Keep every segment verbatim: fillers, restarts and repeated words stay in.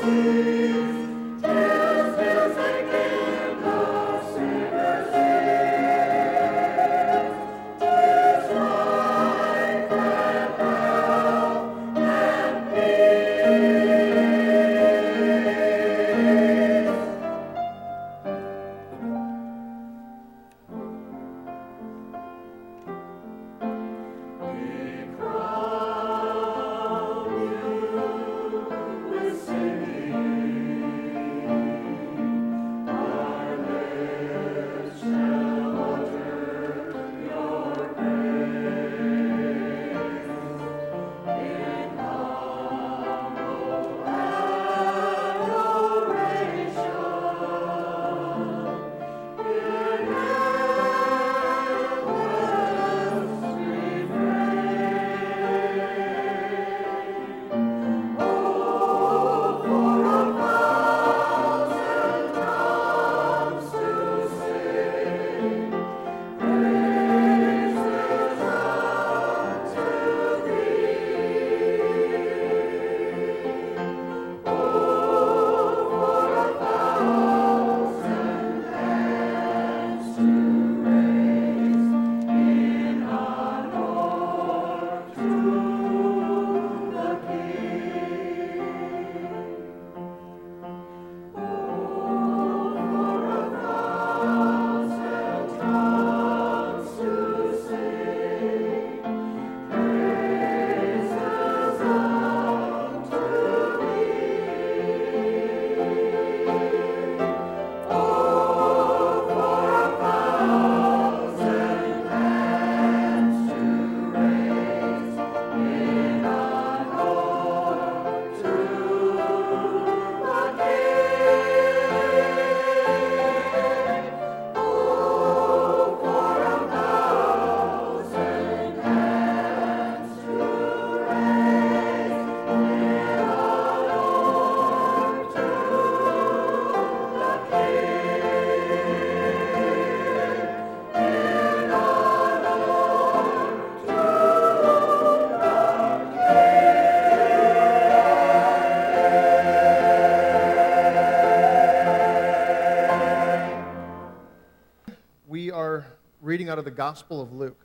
Reading out of the Gospel of Luke.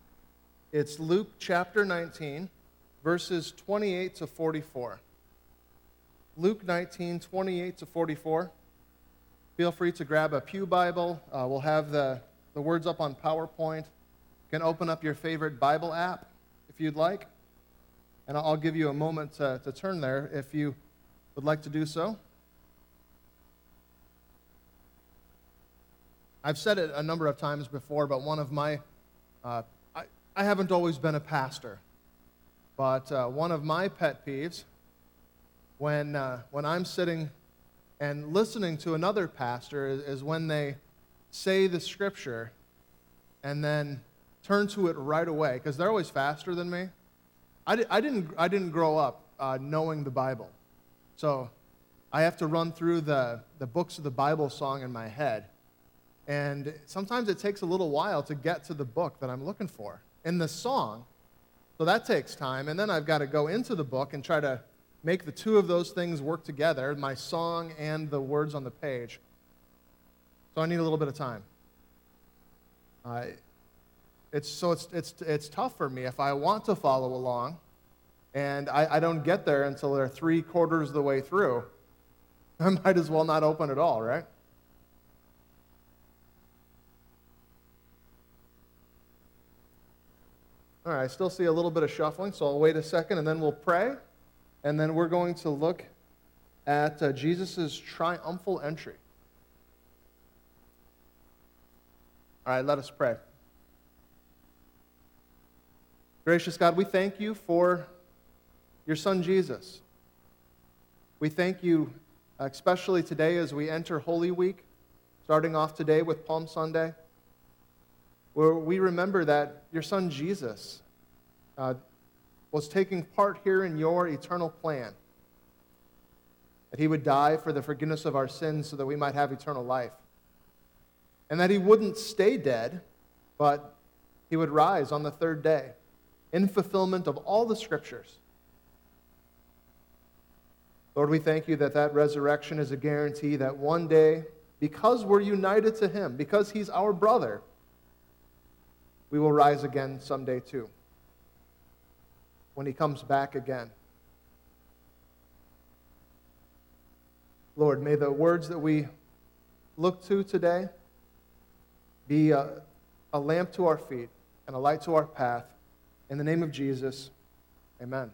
It's Luke chapter nineteen, verses twenty-eight to forty-four. Luke nineteen, twenty-eight to forty-four. Feel free to grab a pew Bible. Uh, we'll have the, the words up on PowerPoint. You can open up your favorite Bible app if you'd like. And I'll give you a moment to, to turn there if you would like to do so. I've said it a number of times before, but one of my, uh, I, I haven't always been a pastor, but uh, one of my pet peeves when uh, when I'm sitting and listening to another pastor is, is when they say the scripture and then turn to it right away, because they're always faster than me. I, di- I didn't I didn't grow up uh, knowing the Bible, so I have to run through the, the books of the Bible song in my head. And sometimes it takes a little while to get to the book that I'm looking for in the song. So that takes time. And then I've got to go into the book and try to make the two of those things work together, my song and the words on the page. So I need a little bit of time. Uh, it's so it's it's it's tough for me if I want to follow along, and I, I don't get there until they're three quarters of the way through. I might as well not open at all, right? All right, I still see a little bit of shuffling, so I'll wait a second, and then we'll pray, and then we're going to look at uh, Jesus' triumphal entry. All right, let us pray. Gracious God, we thank you for your Son, Jesus. We thank you especially today as we enter Holy Week, starting off today with Palm Sunday, where we remember that your Son, Jesus, uh, was taking part here in your eternal plan, that he would die for the forgiveness of our sins so that we might have eternal life, and that he wouldn't stay dead, but he would rise on the third day in fulfillment of all the Scriptures. Lord, we thank you that that resurrection is a guarantee that one day, because we're united to him, because he's our brother, we will rise again someday too, when he comes back again. Lord, may the words that we look to today be a, a lamp to our feet and a light to our path. In the name of Jesus, amen.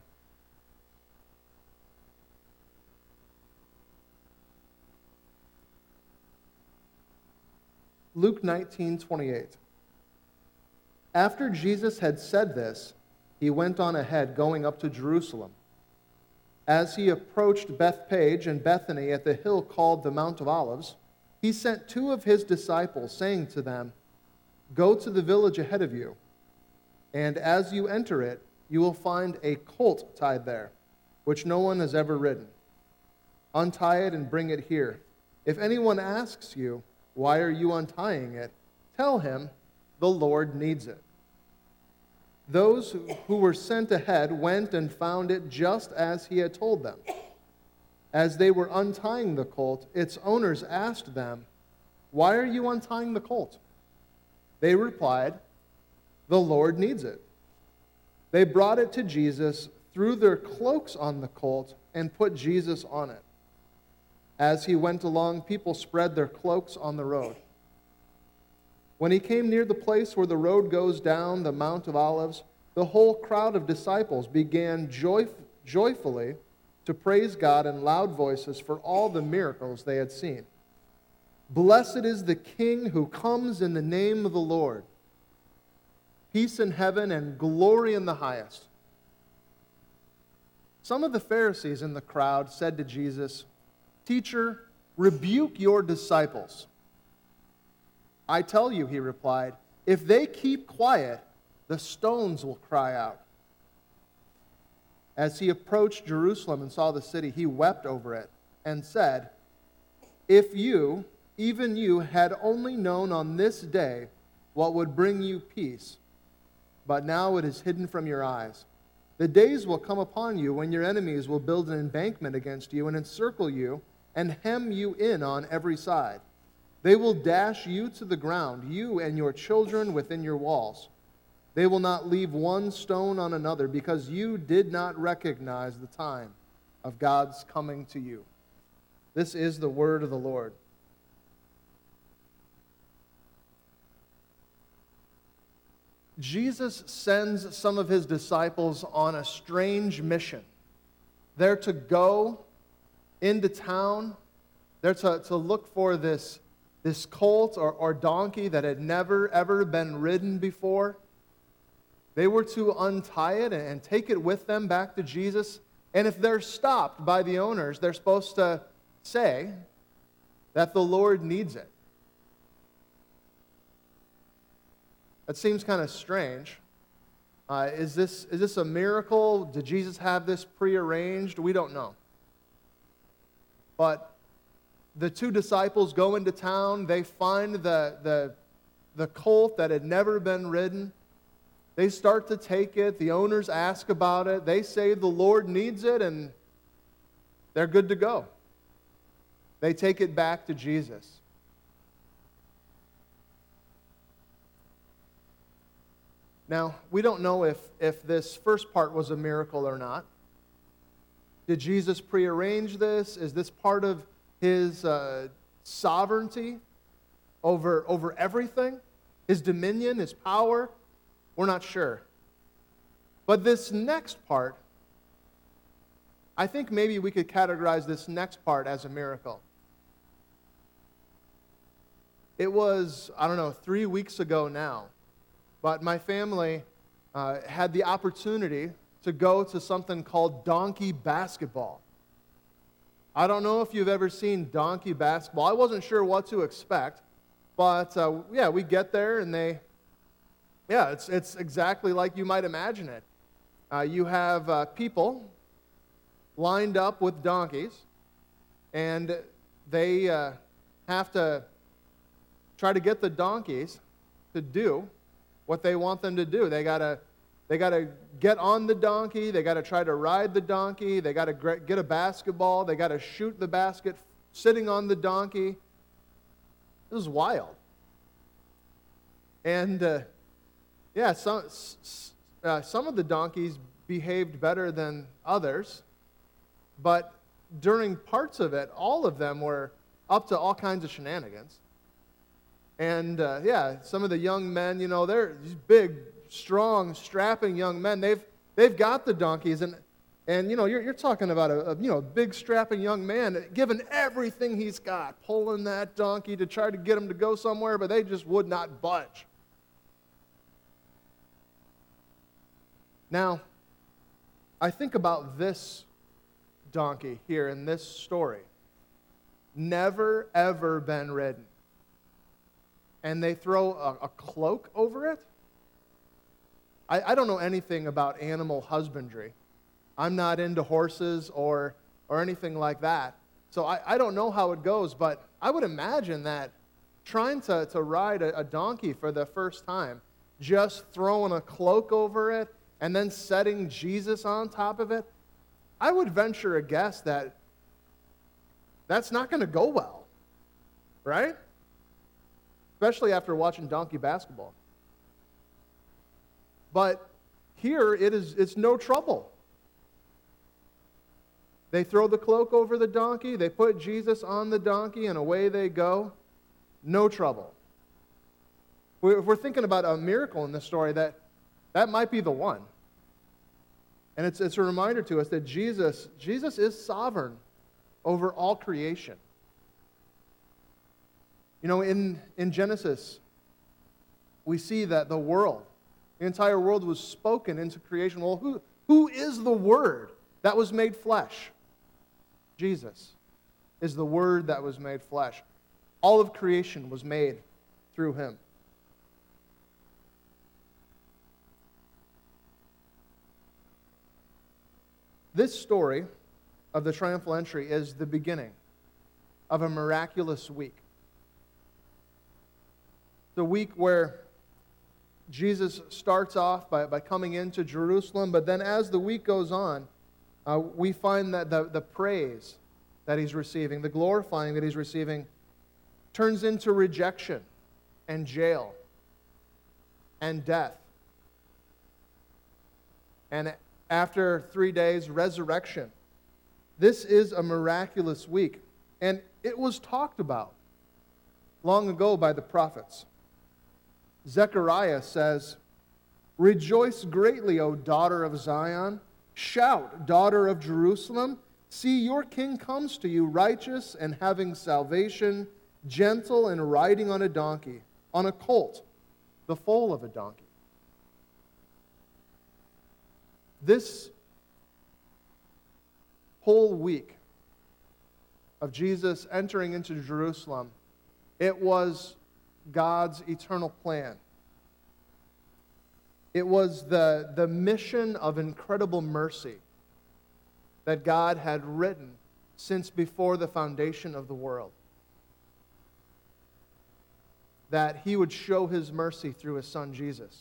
Luke nineteen twenty-eight. After Jesus had said this, he went on ahead, going up to Jerusalem. As he approached Bethphage and Bethany at the hill called the Mount of Olives, he sent two of his disciples, saying to them, "Go to the village ahead of you, and as you enter it, you will find a colt tied there, which no one has ever ridden. Untie it and bring it here. If anyone asks you, 'Why are you untying it?' tell him, 'The Lord needs it.'" Those who were sent ahead went and found it just as he had told them. As they were untying the colt, its owners asked them, "Why are you untying the colt?" They replied, "The Lord needs it." They brought it to Jesus, threw their cloaks on the colt, and put Jesus on it. As he went along, people spread their cloaks on the road. When he came near the place where the road goes down the Mount of Olives, the whole crowd of disciples began joy- joyfully to praise God in loud voices for all the miracles they had seen. "Blessed is the King who comes in the name of the Lord. Peace in heaven and glory in the highest." Some of the Pharisees in the crowd said to Jesus, "Teacher, rebuke your disciples." "I tell you," he replied, "if they keep quiet, the stones will cry out." As he approached Jerusalem and saw the city, he wept over it and said, "If you, even you, had only known on this day what would bring you peace, but now it is hidden from your eyes. The days will come upon you when your enemies will build an embankment against you and encircle you and hem you in on every side. They will dash you to the ground, you and your children within your walls. They will not leave one stone on another, because you did not recognize the time of God's coming to you." This is the word of the Lord. Jesus sends some of his disciples on a strange mission. They're to go into town. They're to, to look for this This colt or, or donkey that had never, ever been ridden before. They were to untie it and take it with them back to Jesus. And if they're stopped by the owners, they're supposed to say that the Lord needs it. That seems kind of strange. Uh, is this, is this a miracle? Did Jesus have this prearranged? We don't know. But the two disciples go into town. They find the, the, the colt that had never been ridden. They start to take it. The owners ask about it. They say the Lord needs it, and they're good to go. They take it back to Jesus. Now, we don't know if, if this first part was a miracle or not. Did Jesus prearrange this? Is this part of his uh, sovereignty over, over everything? His dominion, his power? We're not sure. But this next part, I think maybe we could categorize this next part as a miracle. It was, I don't know, three weeks ago now, but my family uh, had the opportunity to go to something called donkey basketball. I don't know if you've ever seen donkey basketball. I wasn't sure what to expect, but uh, yeah, we get there and they, yeah, it's it's exactly like you might imagine it. Uh, you have uh, people lined up with donkeys, and they uh, have to try to get the donkeys to do what they want them to do. They got to They got to get on the donkey. They got to try to ride the donkey. They got to get a basketball. They got to shoot the basket sitting on the donkey. It was wild. And, uh, yeah, some, uh, some of the donkeys behaved better than others, but during parts of it, all of them were up to all kinds of shenanigans. And, uh, yeah, some of the young men, you know, they're these big, strong, strapping young men. They've they've got the donkeys, and, and you know, you're, you're talking about a, a, you know, big, strapping young man, given everything he's got, pulling that donkey to try to get him to go somewhere, but they just would not budge. Now, I think about this donkey here in this story. Never, ever been ridden. And they throw a, a cloak over it? I, I don't know anything about animal husbandry. I'm not into horses or, or anything like that. So I, I don't know how it goes, but I would imagine that trying to, to ride a, a donkey for the first time, just throwing a cloak over it, and then setting Jesus on top of it, I would venture a guess that that's not going to go well, right? Especially after watching donkey basketball. But here, it is, it's no trouble. They throw the cloak over the donkey, they put Jesus on the donkey, and away they go. No trouble. If we're thinking about a miracle in this story, that that might be the one. And it's, it's a reminder to us that Jesus, Jesus is sovereign over all creation. You know, in, in Genesis, we see that the world, the entire world was spoken into creation. Well, who, who is the Word that was made flesh? Jesus is the Word that was made flesh. All of creation was made through Him. This story of the triumphal entry is the beginning of a miraculous week. The week where Jesus starts off by, by coming into Jerusalem, but then as the week goes on, uh, we find that the, the praise that He's receiving, the glorifying that He's receiving, turns into rejection and jail and death. And after three days, resurrection. This is a miraculous week, and it was talked about long ago by the prophets. Zechariah says, "Rejoice greatly, O daughter of Zion. Shout, daughter of Jerusalem. See, your king comes to you, righteous and having salvation, gentle and riding on a donkey, on a colt, the foal of a donkey." This whole week of Jesus entering into Jerusalem, it was God's eternal plan. It was the, the mission of incredible mercy that God had written since before the foundation of the world. That He would show His mercy through His Son Jesus.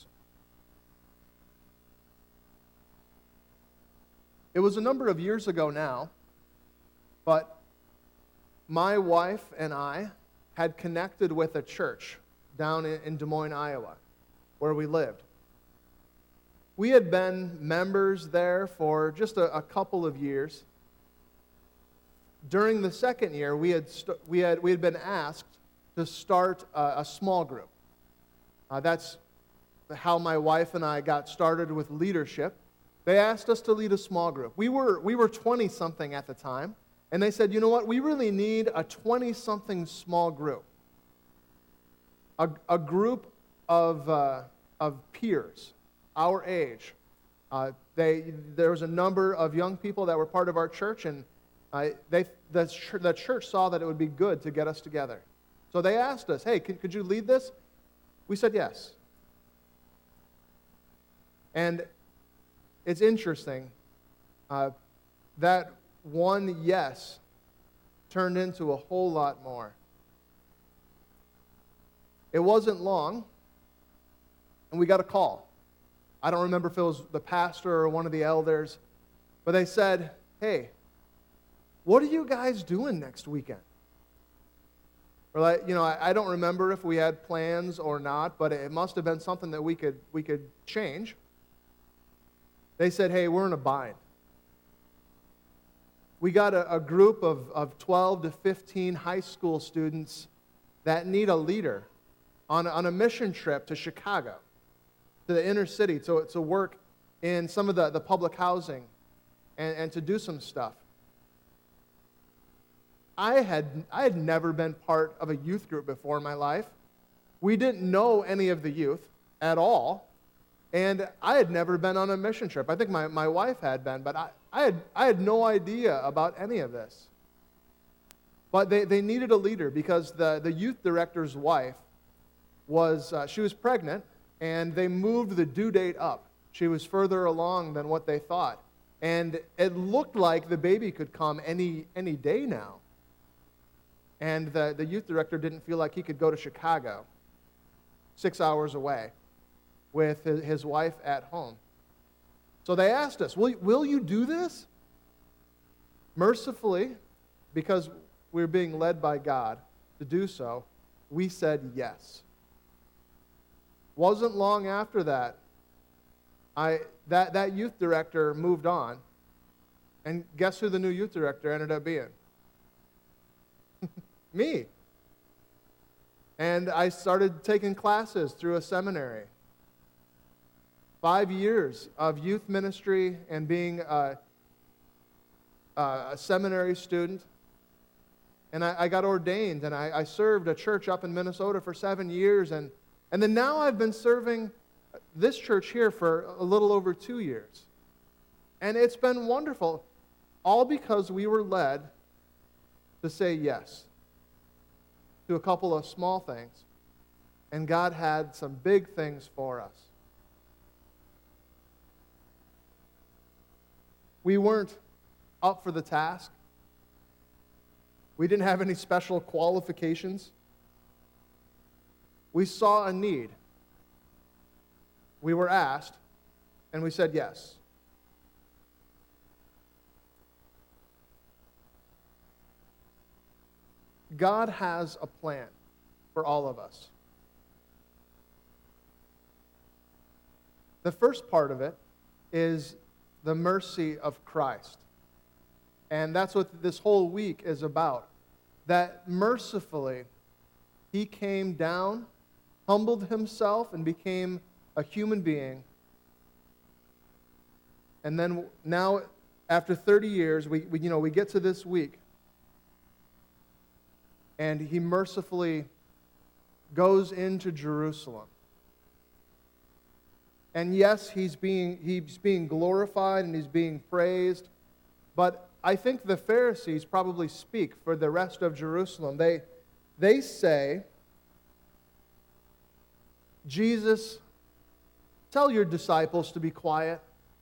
It was a number of years ago now, but my wife and I had connected with a church down in Des Moines, Iowa, where we lived. We had been members there for just a, a couple of years. During the second year, we had st- we had we had been asked to start a, a small group. Uh, that's how my wife and I got started with leadership. They asked us to lead a small group. We were we were twenty-something at the time, and they said, you know what, we really need a twenty-something small group. A, a group of, uh, of peers, our age. Uh, they, there was a number of young people that were part of our church, and uh, they, the, ch- the church saw that it would be good to get us together. So they asked us, hey, could, could you lead this? We said yes. And it's interesting, uh, that one yes turned into a whole lot more. It wasn't long, and we got a call. I don't remember if it was the pastor or one of the elders, but they said, hey, what are you guys doing next weekend? Or like, you know, I, I don't remember if we had plans or not, but it must have been something that we could we could change. They said, hey, we're in a bind. We got a, a group of, of twelve to fifteen high school students that need a leader on, on a mission trip to Chicago, to the inner city, to, to work in some of the, the public housing and, and to do some stuff. I had I had never been part of a youth group before in my life. We didn't know any of the youth at all. And I had never been on a mission trip. I think my, my wife had been, but I, I had I had no idea about any of this. But they, they needed a leader because the, the youth director's wife was, uh, she was pregnant, and they moved the due date up. She was further along than what they thought. And it looked like the baby could come any any day now. And the, the youth director didn't feel like he could go to Chicago, six hours away, with his, his wife at home. So they asked us, will, will you do this? Mercifully, because we were being led by God to do so, we said yes. Wasn't long after that, I that, that youth director moved on, and guess who the new youth director ended up being? Me. And I started taking classes through a seminary. Five years of youth ministry and being a, a seminary student. And I, I got ordained, and I, I served a church up in Minnesota for seven years. And, and then now I've been serving this church here for a little over two years. And it's been wonderful, all because we were led to say yes to a couple of small things, and God had some big things for us. We weren't up for the task. We didn't have any special qualifications. We saw a need. We were asked, and we said yes. God has a plan for all of us. The first part of it is the mercy of Christ. And that's what this whole week is about. That mercifully, he came down, humbled himself, and became a human being. And then now, after thirty years, we, we you know we get to this week. And he mercifully goes into Jerusalem. And yes, he's being, he's being glorified and he's being praised. But I think the Pharisees probably speak for the rest of Jerusalem. They, they say, Jesus, tell your disciples to be quiet.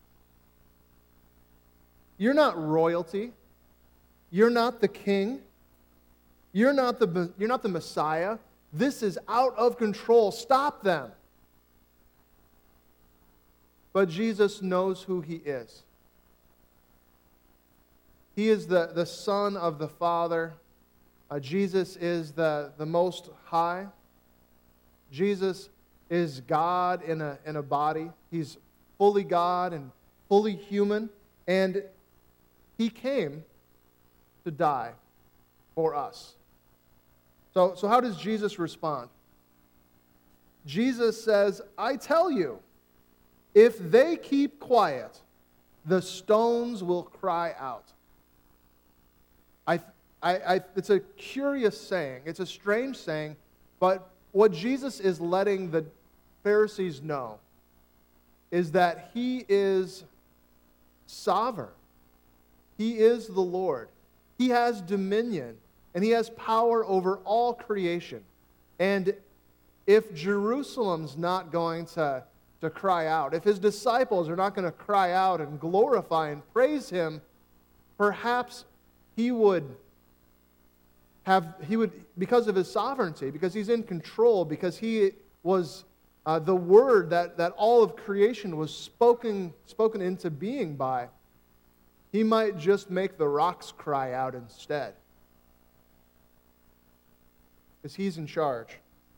You're not royalty. You're not the king. You're not the, you're not the Messiah. This is out of control. Stop them. But Jesus knows who he is. He is the, the Son of the Father. Uh, Jesus is the, the Most High. Jesus is God in a, in a body. He's fully God and fully human. And he came to die for us. So, so how does Jesus respond? Jesus says, I tell you, if they keep quiet, the stones will cry out. I, I, I, it's a curious saying. It's a strange saying, but what Jesus is letting the Pharisees know is that he is sovereign. He is the Lord. He has dominion, and he has power over all creation. And if Jerusalem's not going to, to cry out, if his disciples are not going to cry out and glorify and praise him, perhaps he would have, he would, because of his sovereignty, because he's in control, because he was uh, the word that, that all of creation was spoken, spoken into being by, he might just make the rocks cry out instead. Because he's in charge.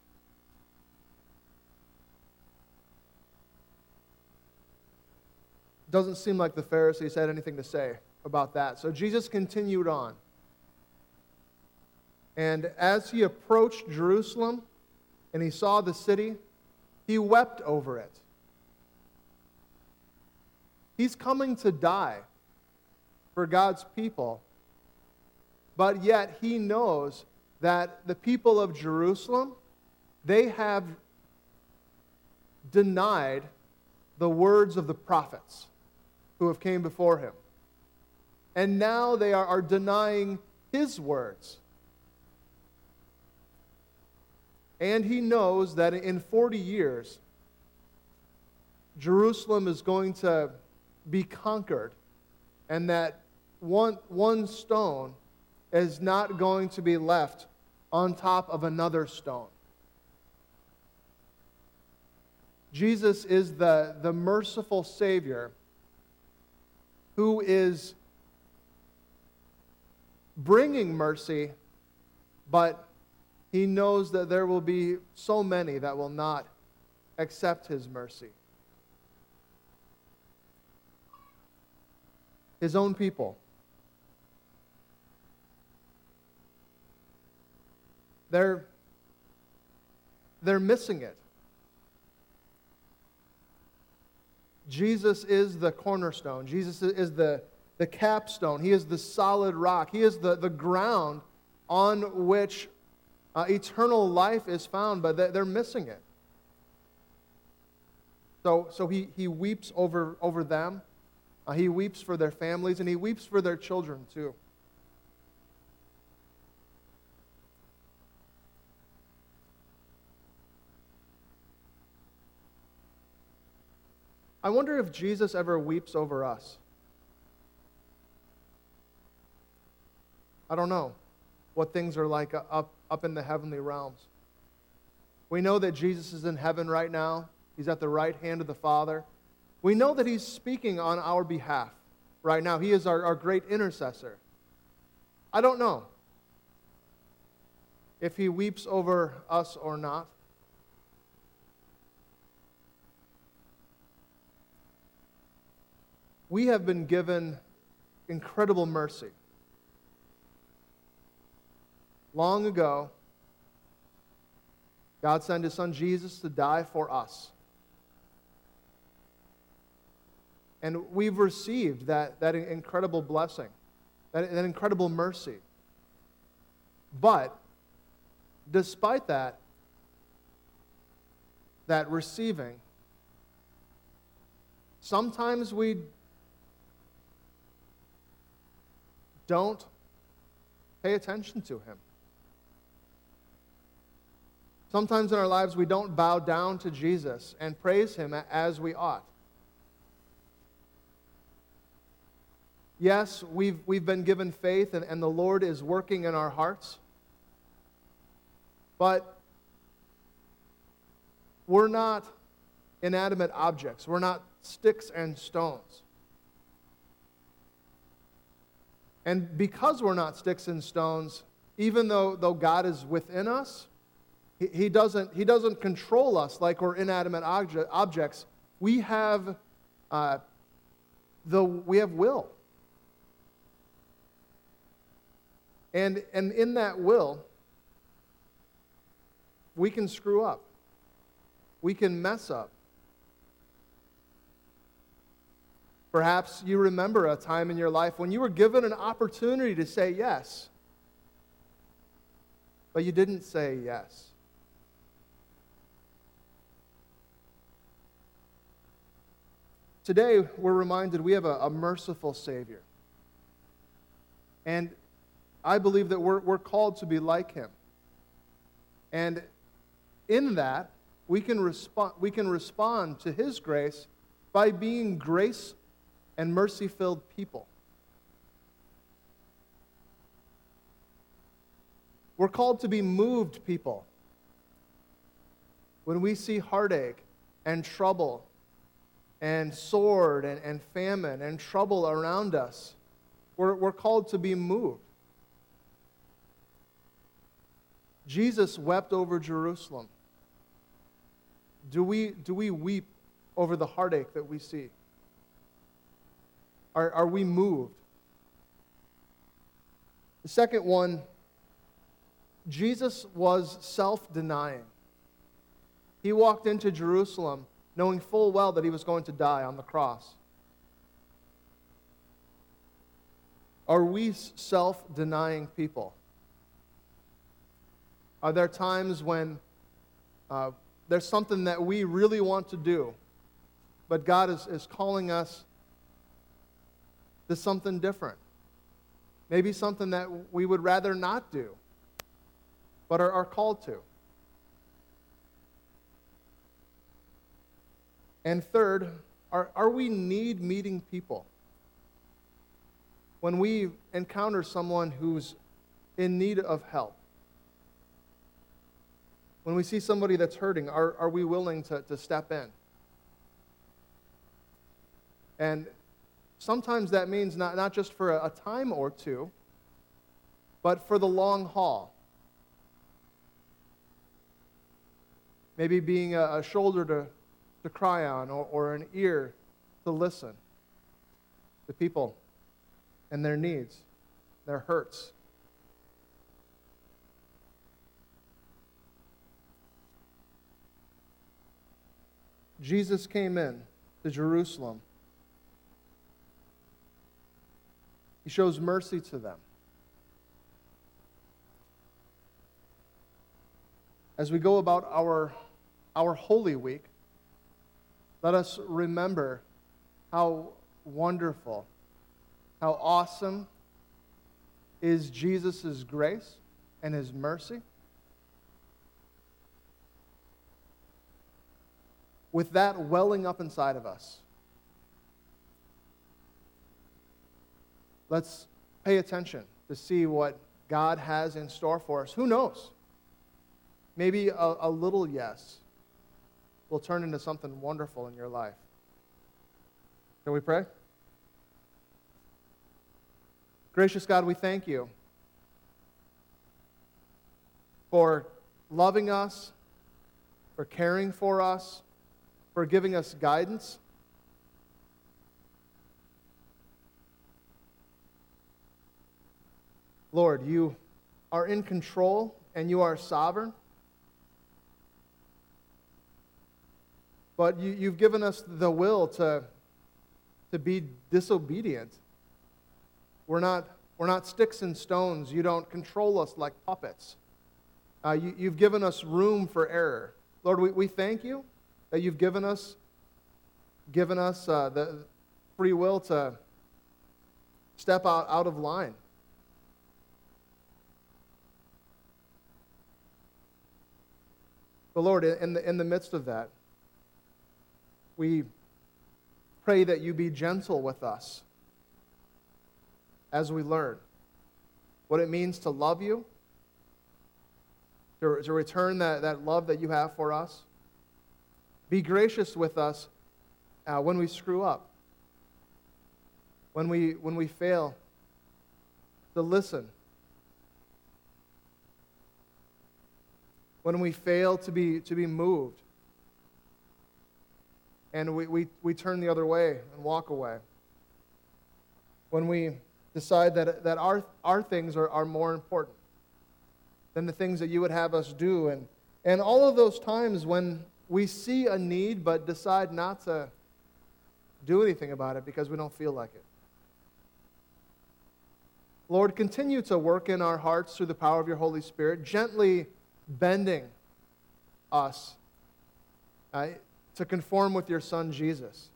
Doesn't seem like the Pharisees had anything to say about that. So Jesus continued on. And as he approached Jerusalem and he saw the city, he wept over it. He's coming to die for God's people, but yet he knows that the people of Jerusalem, they have denied the words of the prophets who have came before him. And now they are, are denying his words. And he knows that in forty years, Jerusalem is going to be conquered, and that one, one stone is not going to be left on top of another stone. Jesus is the, the merciful Savior who is bringing mercy, but he knows that there will be so many that will not accept his mercy. His own people. They're, they're missing it. Jesus is the cornerstone. Jesus is the, the capstone. He is the solid rock. He is the, the ground on which uh, eternal life is found, but they're missing it. So, so he, he weeps over, over them. Uh, he weeps for their families, and he weeps for their children too. I wonder if Jesus ever weeps over us. I don't know what things are like up, up in the heavenly realms. We know that Jesus is in heaven right now. He's at the right hand of the Father. We know that he's speaking on our behalf right now. He is our, our great intercessor. I don't know if he weeps over us or not. We have been given incredible mercy. Long ago, God sent his son Jesus to die for us. And we've received that, that incredible blessing, that, that incredible mercy. But despite that, that receiving, sometimes we don't pay attention to him. Sometimes in our lives we don't bow down to Jesus and praise him as we ought. Yes, we've, we've been given faith and, and the Lord is working in our hearts. But we're not inanimate objects. We're not sticks and stones. And because we're not sticks and stones, even though, though God is within us, he, he, doesn't, he doesn't control us like we're inanimate obje- objects. We have, uh, the, we have will. And, and in that will, we can screw up. We can mess up. Perhaps you remember a time in your life when you were given an opportunity to say yes, but you didn't say yes. Today, we're reminded we have a, a merciful Savior. And I believe that we're, we're called to be like him. And in that, we can, respond, we can respond to his grace by being grace and mercy-filled people. We're called to be moved people. when we see heartache and trouble and sword and, and famine and trouble around us, we're, we're called to be moved. Jesus wept over Jerusalem. Do we, do we weep over the heartache that we see? Are, are we moved? The second one, Jesus was self-denying. He walked into Jerusalem knowing full well that he was going to die on the cross. Are we self-denying people? Are there times when uh, there's something that we really want to do, but God is, is calling us to something different? Maybe something that we would rather not do, but are, are called to. And third, are, are we need-meeting people? When we encounter someone who's in need of help, when we see somebody that's hurting, are, are we willing to, to step in? And sometimes that means not, not just for a, a time or two, but for the long haul. Maybe being a, a shoulder to, to cry on, or, or an ear to listen to people and their needs, their hurts. Jesus came in to Jerusalem. He shows mercy to them. As we go about our, our Holy Week, let us remember how wonderful, how awesome is Jesus' grace and his mercy. With that welling up inside of us, let's pay attention to see what God has in store for us. Who knows? Maybe a, a little yes will turn into something wonderful in your life. Can we pray? Gracious God, we thank you for loving us, for caring for us, for giving us guidance. Lord, you are in control and you are sovereign. But you, you've given us the will to, to be disobedient. We're not, we're not sticks and stones. You don't control us like puppets. Uh, you, you've given us room for error. Lord, we, we thank you that you've given us, given us uh, the free will to step out, out of line. But Lord, in the, in the midst of that, we pray that you be gentle with us as we learn what it means to love you, to, to return that, that love that you have for us. Be gracious with us uh, when we screw up, when we, when we fail to listen, when we fail to be, to be moved, and we, we, we turn the other way and walk away. When we decide that, that our, our things are, are more important than the things that you would have us do. And, and all of those times when we see a need but decide not to do anything about it because we don't feel like it. Lord, continue to work in our hearts through the power of your Holy Spirit, gently bending us uh, to conform with your Son, Jesus.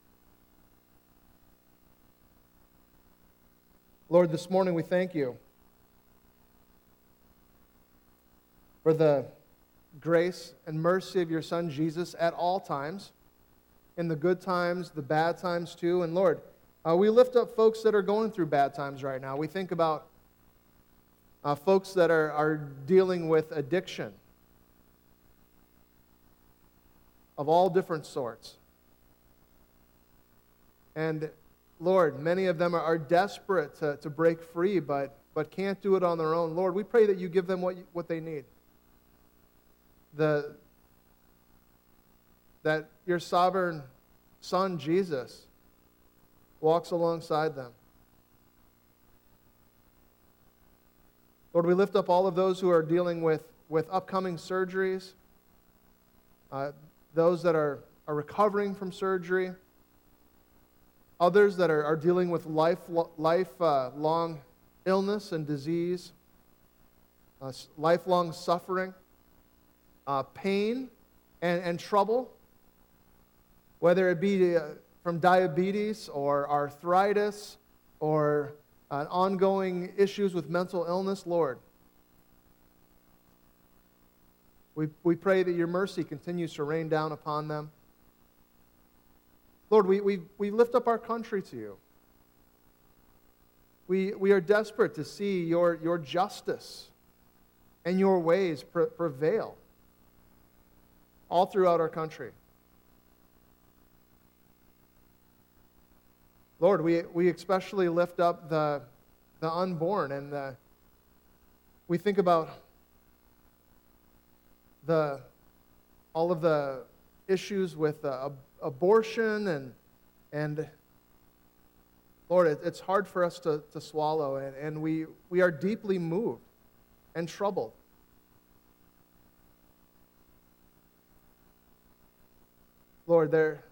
Lord, this morning we thank you for the grace and mercy of your Son, Jesus, at all times, in the good times, the bad times too. And Lord, uh, we lift up folks that are going through bad times right now. We think about uh, folks that are, are dealing with addiction. of all different sorts. And Lord, many of them are, are desperate to, to break free, but, but can't do it on their own. Lord, we pray that you give them what, you, what they need. The, that your sovereign Son, Jesus, walks alongside them. Lord, we lift up all of those who are dealing with, with upcoming surgeries, uh, those that are, are recovering from surgery, others that are, are dealing with life, life uh, long illness and disease, uh, lifelong suffering, uh, pain and, and trouble, whether it be uh, from diabetes or arthritis or uh, ongoing issues with mental illness, Lord. We, we pray that your mercy continues to rain down upon them. Lord, we, we, we lift up our country to you. We, we are desperate to see your, your justice and your ways pre- prevail all throughout our country. Lord, we, we especially lift up the, the unborn, and the, we think about the, all of the issues with uh, abortion, and, and Lord, it, it's hard for us to, to swallow, and, and we, we are deeply moved and troubled. Lord, there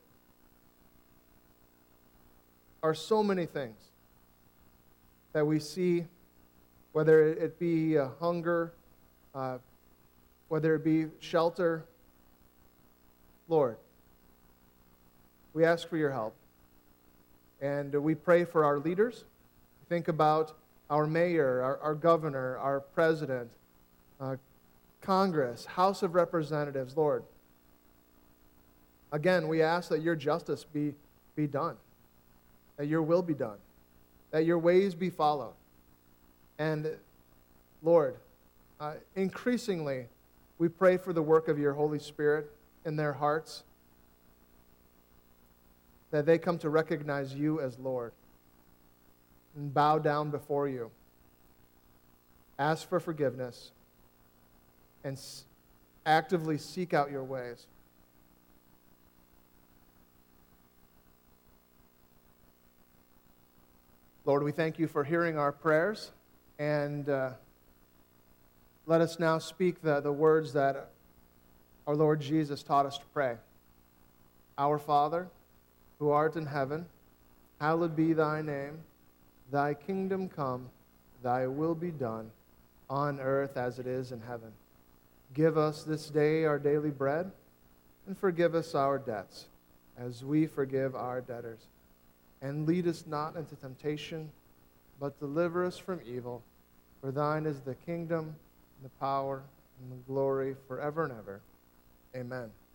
are so many things that we see, whether it be uh, hunger, uh, whether it be shelter. Lord, we ask for your help. And we pray for our leaders. Think about our mayor, our, our governor, our president, uh, Congress, House of Representatives, Lord. Again, we ask that your justice be, be done, that your will be done, that your ways be followed. And Lord, uh, increasingly, we pray for the work of your Holy Spirit in their hearts, that they come to recognize you as Lord and bow down before you, ask for forgiveness, and s- actively seek out your ways. Lord, we thank you for hearing our prayers, and uh, let us now speak the, the words that our Lord Jesus taught us to pray. Our Father, who art in heaven, hallowed be thy name. Thy kingdom come, thy will be done, on earth as it is in heaven. Give us this day our daily bread, and forgive us our debts, as we forgive our debtors. And lead us not into temptation, but deliver us from evil. For thine is the kingdom, and the power, and the glory forever and ever. Amen.